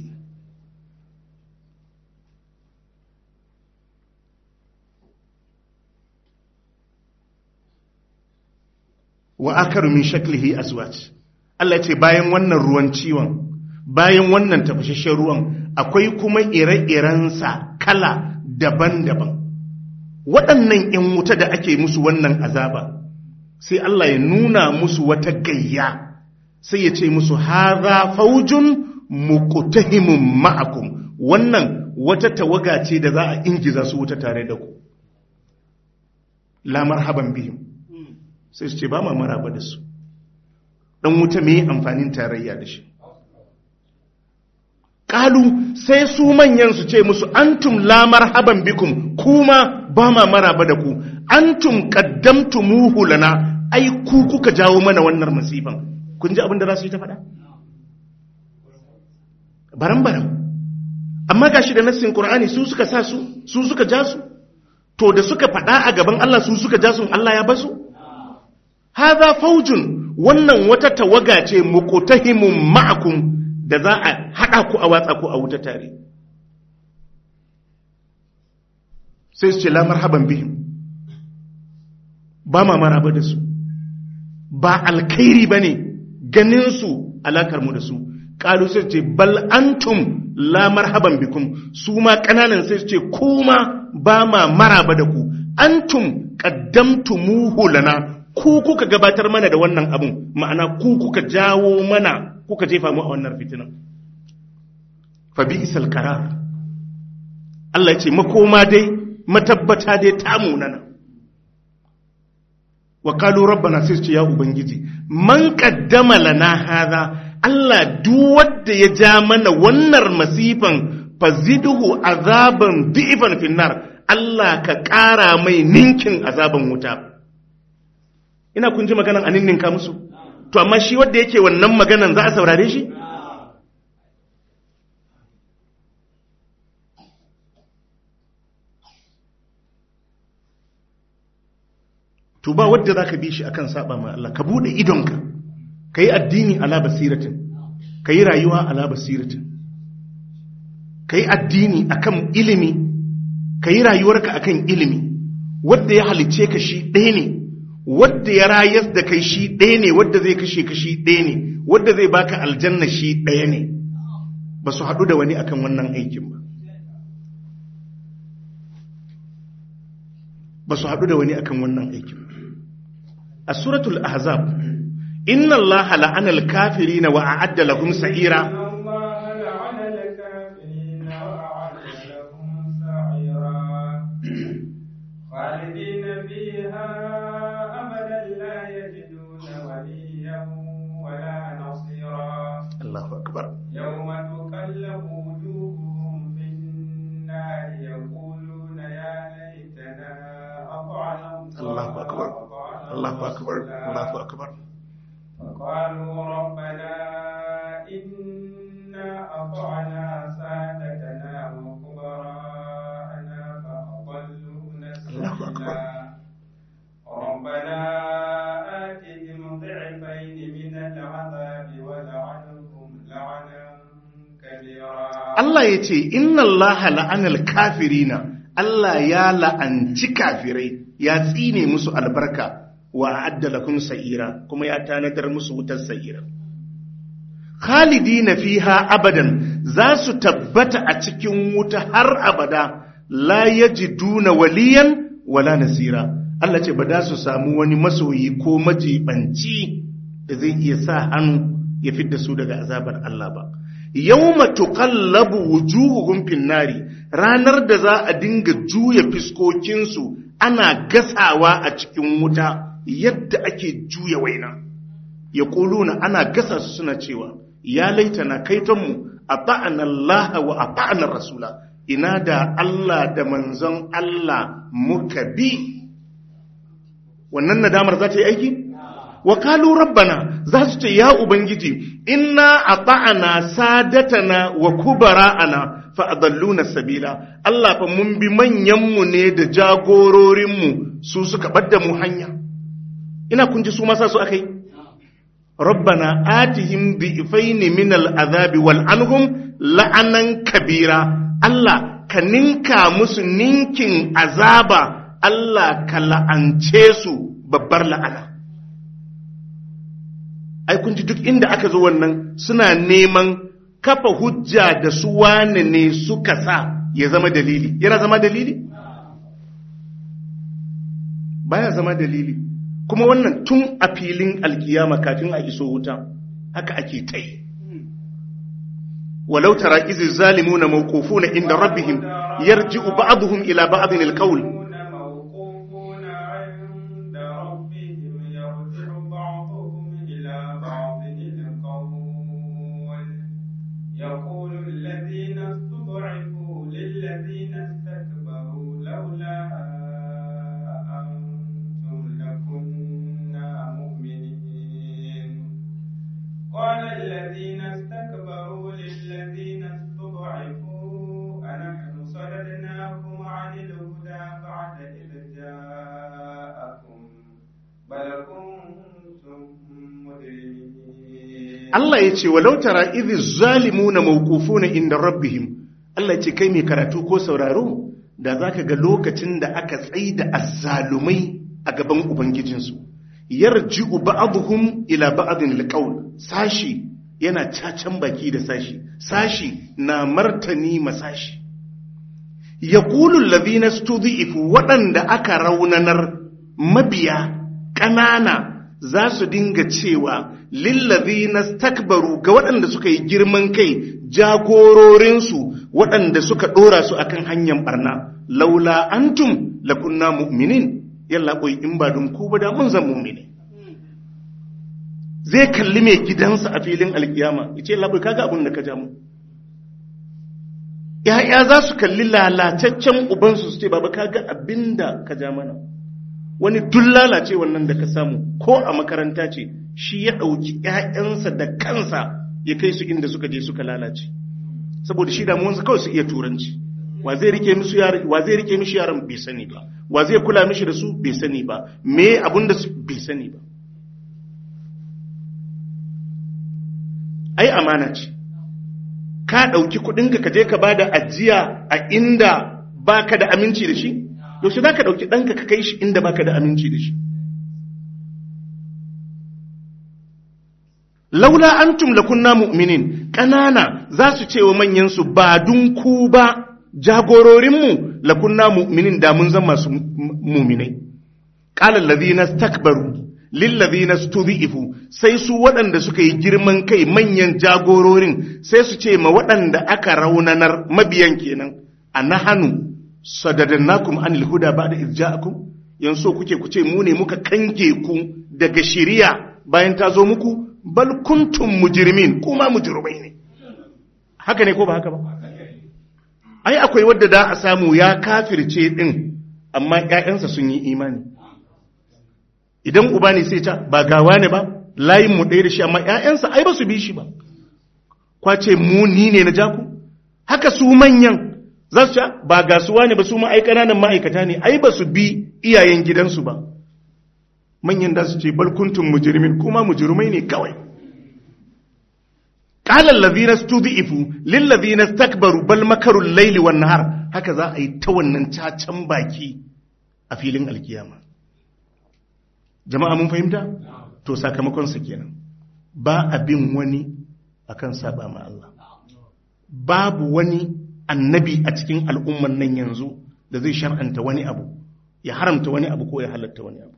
wa akaru min shaklihi azwaj. Allah ce bayan wannan ruwan ciwon, bayan wannan tafashashen ruwan, akwai kuma ire-irensa kala daban-daban. Waɗannan ‘yan wuta da ake musu wannan azaba, sai Allah ya nuna musu wata gayya, sai ya ce musu haza faujun muqtahimun ma'akum, wannan wata tawaga ce da za a ingiza su wuta tare da ku. La marhaban bihim, sai su ce ba ma maraba da su. Dan wuta me amfanin tarayya da shi? Kalu sai su manyan su ce musu antum la marhaban bikum, kuma ba ma maraba da ku, antum qaddamtumuhu lana, ai ku kuka jawo mana wannan masifan. Kun ji abin da za su yi ta faɗa? Baran-baran. Amma gashi da nassin Qur'ani su suka sa su suka ja su. To da suka faɗa a gaban Allah su suka ja su, Allah ya basu? Hadha faujun, wannan wata tawaga ce muqtahimun ma'akum da za a haɗa ku a watsa ku a wuta tare. Sai su ce la marhaban bihim, ba ma maraba da su, ba alkhairi ba ne ganinsu alakar mu da su. Ƙalu sai ce bal antum la marhaban bikum, su ma ƙananan sai su ce kuma ba ma maraba da ku, antum qaddamtumuhu lana, ku kuka gabatar mana da wannan abun, ma'ana ku kuka jawo mana, kuka jefa mu a wannan fitinan. Fa bi'sal qarar, Allah ya ce makoma dai matabbata dai ta munana. Wa qalu rabbana, sai ce ya ubangiji, man qaddama lana hadha, Allah duk wanda ya ja mana wannan masifan fazidhu azaban dhi'fan finnar, Allah ka ƙara mai ninkin azaban wuta. Ina kun ji maganan anin ninka musu? To amma shi wanda yake wannan maganan za a saurare shi? To ba wadda za ka bi shi akan saba ma Allah, ka bude idonka, ka yi addini ala basiratin, ka yi rayuwa ala basiratin, ka yi addini akan ilimi, ka yi rayuwarka akan ilimi. Wadda ya halice ka shi ɗaya ne, wadda ya rayar da kai shi ɗaya ne, wadda zai kashe ka shi ɗaya ne, wadda zai baka aljanna shi ɗaya ne. Ba su haɗu da wani akan wannan aikin ba. Ba su haɗu da wani akan wannan aikin ba. A suratul Ahzab, inna Allah la'ana al-kafirina wa a'adda lahum sa'ira. خالدين فيها أبدا لا يجدون وليا ولا نصيرا. الله أكبر. يوم تقلب وجوههم في النار يقولون يا ليتنا أطعنا الله أكبر. الله أكبر. الله أكبر. فقالوا ربنا إنا أطعنا سادتنا وكبراءنا فأضلونا السبيلا ربنا آتهم ضعفين من العذاب ولعنهم لعنا كبيرا. الله يتي إن الله لعن الكافرين، الله يا لعنتي كافرين، يا تسيني مسو البركة وأعد لكم سعيرا، كما يتاندر مسو السعيرا خالدين فيها أبدا، زاسو تبت أتكين متهر أبدا la yajiduna waliyan wala nasira. Allah ce ba da su samu wani masoyi ko majibanci da zai iya sa hannu ya fidda su daga azabar Allah ba. Yawma tuqallabu wujuhuhum fin nari, ranar da za a dinga juya fiskokin su ana gasawa a cikin wuta yadda ake juya waina. Yaquluna, ana gasa su suna cewa ya laitana kaitanmu ata'ana Allah wa ata'ana rasula, ina da Allah da manzon Allah muka bi. Wannan nadamar za ta yi aiki? Wa kalu rabbana, za su ce ya ubangiji, inna ata'ana sadatana wa kubara'ana fa adalluna sabila. Allah fa mun bi manyanmu ne da jagororinmu, su suka badda mu hanya. Ina kun ji su masa su akai? Rabbana atihim bi'ifaini min al'azabi wal anhum la'anan kabira. Allah ka ninka musu ninkin azaba, Allah ka la'ance su babbar la'ana. ai kun ji duk inda aka zo wannan suna neman kafa hujja da su wane ne suka sa ya zama dalili. Yana zama dalili? Baya zama dalili. Kuma wannan tun a filin alkiyama kafin a iso wuta haka ake ta yi. walau tara izi zalimuna mawqufuna inda rabbihim yarji'u ba'dhum ila ba'dhin alqawl يقول الذين استضعفوا للذين استكبروا لولا أنتم لكنا مؤمنين قال الذين استكبروا للذين استضعفوا أنحن صددناكم عن الهدى بعد إذ جاءكم بل كنتم مجرمين. Allah ya ce walau tara idh zalimuna mawqufuna inda rabbihim. Allah ya ce kai mai karatu ko sauraro da zaka ga lokacin da aka tsaida azzalumai a gaban ubangijinsu yarji'u ba'dhum ila ba'dhin alqawl, sashi yana cacan baki da sashi na martani masashi. Yaqulu alladhina studhifu, waɗanda aka raunanar mabiya ƙanana za su dinga cewa lillazina stakbaru ga waɗanda suka yi girman kai, jagororinsu waɗanda suka ɗora su akan hanyar barna, laula antum lakunna mu'minin. Yalla boy in ba dun ku ba da mun zan mu'mini. Zai kalli mai gidansa a filin alkiyama yace Allah boy kaga abun da ka ja mu. Ya'ya za su kalli lalataccen ubansu su ce baba kaga abinda ka ja mana. Wani duk lalace wannan da ka samu ko a makaranta ce shi ya ɗauki ‘ya'yansa da kansa ya kai su inda suka je suka lalace, saboda shi damuwansa kawai su iya turanci. Wa zai rike mishi yaran bai sani ba, wa zai kula mishi da su bai sani ba, me abun da su bai sani ba. Ai amana ce, ka ɗauki kuɗinka ka je ka ba da ajiya a inda ba ka da aminci da shi? Yaushe za ka ɗauki ɗanka ka kai shi inda ba ka da aminci da shi? Laula antum lakunna mu'minin, ƙanana za su ce wa manyansu ba dun ku ba jagororinmu lakunna mu'minin da mun zama masu muminai. Qala allazina stakbaru lillazina studhifu, sai su waɗanda suka yi girman kai manyan jagororin sai su ce ma waɗanda aka raunanar mabiyan kenan, anahanu sadadannakum anil huda ba'da idh ja'akum, yanzu kuke ku ce mu ne muka kange ku daga shari'a bayan ta zo muku, bal kuntum mujrimin, kuma mujrimai ne. Haka ne ko ba haka ba? Ai akwai wadda da a samu ya kafirce din amma ƴaƴansa sun yi imani. Idan uba ne sai ta ba gawa ne ba, layin mu ɗaya da shi amma ƴaƴansa ai ba su bi shi ba. Kwace mu ni ne na jaku? Haka su manyan za su ba gasuwa ne ba, su ma ai ƙananan ma'aikata ne, ai ba su bi iyayen gidansu ba. Manyan da su ce bal kuntum mujrimin, kuma mujrimai ne kawai. Qala allazina studhifu lil ladina istakbaru bal makaru al-layli wan nahar. Haka za a yi ta wannan cacan baki a filin alkiyama. Jama'a mun fahimta? To sakamakon sa kenan. Ba abin wani akan saba ma Allah. Babu wani annabi a cikin al'umman nan yanzu da zai shar'anta wani abu, ya haramta wani abu ko ya halatta wani abu.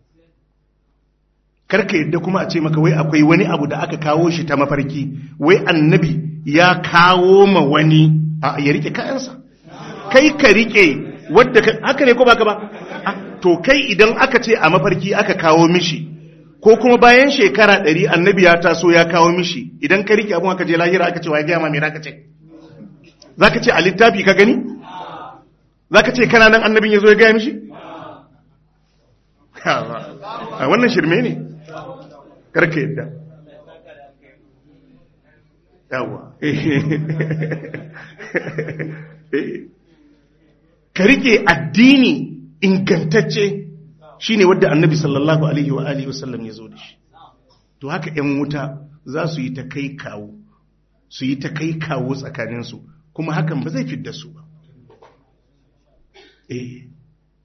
Karka yadda kuma a ce maka wai akwai wani abu da aka kawo shi ta mafarki, wai annabi ya kawo ma wani a ya rike kayansa. Kai ka rike wadda haka ne ko baka ba? To kai idan aka ce a mafarki aka kawo mishi, ko kuma bayan shekara 100 annabi ya taso ya kawo mishi, idan ka rike abun aka je lahira aka ce wa ya gaya ma me zaka ce? Zaka ce a littafi ka gani? Zaka ce kana nan annabin ya zo ya gaya mishi? A wannan shirme ne. Karka yadda. Yawa. Ka rike addini ingantacce shine wadda annabi sallallahu alaihi wa alihi wasallam ya zo da shi. To haka ƴan wuta za su yi ta kai kawo, su yi ta kai kawo tsakaninsu, kuma hakan ba zai fidda su ba.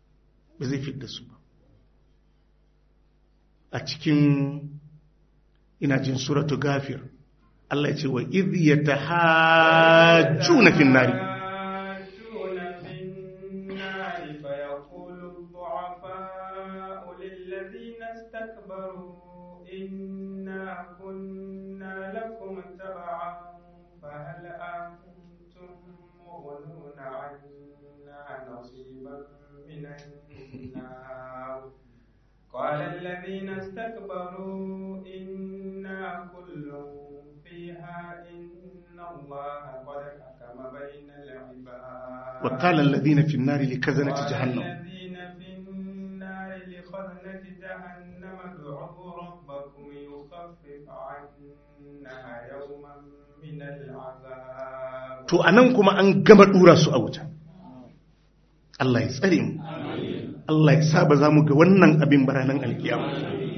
Ba zai fidda su ba. A cikin ina jin suratu Ghafir Allah ya ce wa idh yatahajjuna fin nari قال الذين استكبروا إنا كل فيها إن الله قد حكم بين العباد وقال الذين في النار لخزنة جهنم الذين في النار لخزنة جهنم ادعوا ربكم يخفف عنا يوما من العذاب to anan kuma an gama dura su a wuta Allah ya tsare mu Allah ya saba za mu ga wannan abin baranan alkiyama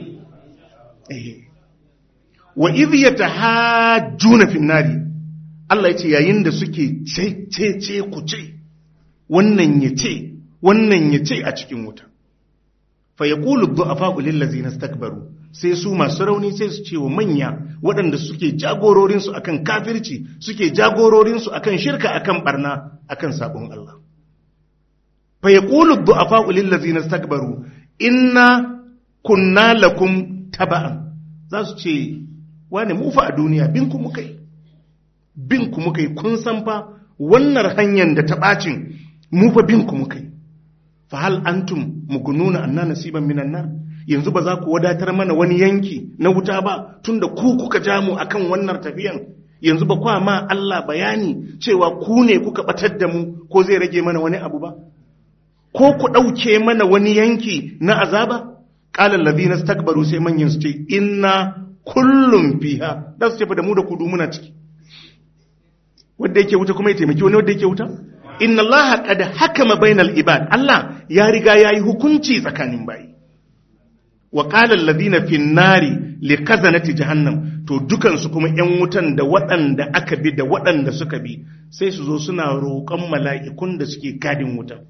wa idh yatahajjuna fin nari Allah yace yayin da suke ce ku ce wannan yace a cikin wuta fa yaqulu du'afa lil ladzina istakbaru sai su masu rauni sai su ce wa manya waɗanda suke jagororin su akan kafirci suke jagororin su akan shirka akan barna akan sabon Allah fa yaqulu du'afa lil ladzina istakbaru inna kunna lakum taba'an za su ce wane mu fa a duniya bin ku muka yi kun san fa wannan hanyar da ta bacin mu fa bin ku muka yi fa hal antum mugununa anna nasiban minan nar yanzu ba za ku wadatar mana wani yanki na wuta ba tunda ku kuka ja mu akan wannan tafiyan yanzu ba kwa ma Allah bayani cewa ku ne kuka batar da mu ko zai rage mana wani abu ba ko ku dauke mana wani yanki na azaba qala alladhina istakbaru sai manyan su ce inna kullum fiha da su ce fa da mu da kudu muna ciki wanda yake wuta kuma ya taimaki wani wanda yake wuta inna allaha qad hakama bainal ibad Allah ya riga yayi hukunci tsakanin bayi wa qala alladhina fin nari likazanati jahannam to dukan su kuma yan wutan da waɗanda aka bi da waɗanda suka bi sai su zo suna roƙon mala'ikun da suke gadin wuta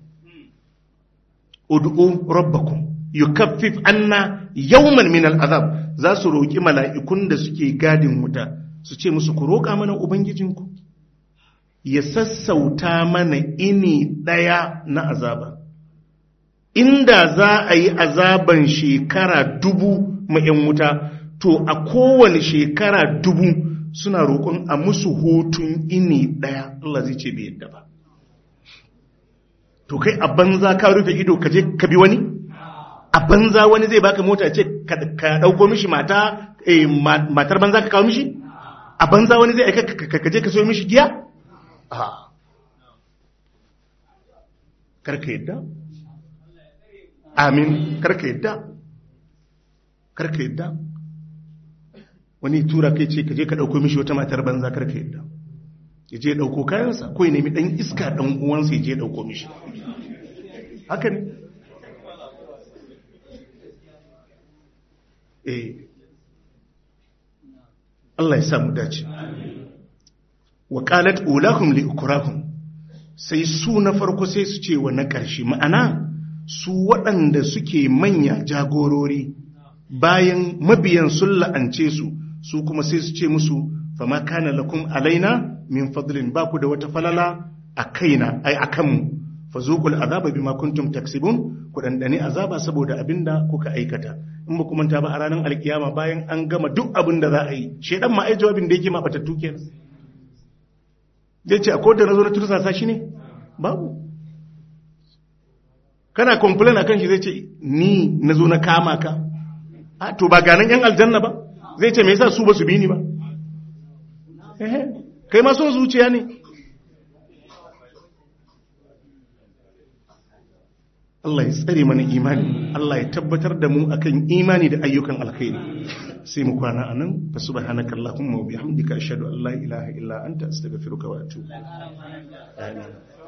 ud'u rabbakum yukaffif anna yawman min al'azab za su roƙi mala'ikun da suke gadin wuta su ce musu ku roƙa mana ubangijinku ya sassauta mana ini ɗaya na azaba inda za a yi azaban shekara 1000 ma ‘yan wuta to a kowane shekara 1000 suna roƙon a musu hutun ini ɗaya Allah zai ce bai yadda ba to kai a banza ka rufe ido ka je ka bi wani a banza wani zai baka mota ce ka dauko mishi matar banza ka kawo mishi a banza wani zai aika ka je ka so mishi giya karka yadda amin karka yadda wani tura kai ce ka je ka dauko mishi wata matar banza karka yadda ya je dauko kayansa ko ya nemi dan iska dan uwansa ya je dauko mishi haka ne Allah ya samu dace wa qalat ulahum li ukrahum sai su na farko sai su ce wa na ƙarshe ma'ana su waɗanda suke manya jagorori bayan mabiyan sun la'ance su kuma sai su ce musu fama kana lakum alaina min fadlin ba ku da wata falala a kaina ai akan mu fazuqul azaba bima kuntum taksibun ku dandane azaba saboda abinda kuka aikata in ba kuma ta ba a ranar alkiyama bayan an gama duk abin da za a yi shedan ma ai jawabin da yake ma batattu kenan zai ce akwai da nazo na tursasa shi ne babu kana complain akan shi zai ce ni nazo na kama ka a to ba ganan yan aljanna ba zai ce me yasa su ba su bi ni ba kai ma son zuciya ne Allah ya tsare mana imani Allah ya tabbatar da mu akan imani da ayyukan alkhairi sai mu kwana anan fa subhanaka allahumma wa bihamdika ashhadu an la ilaha illa anta astaghfiruka wa atubu ilaik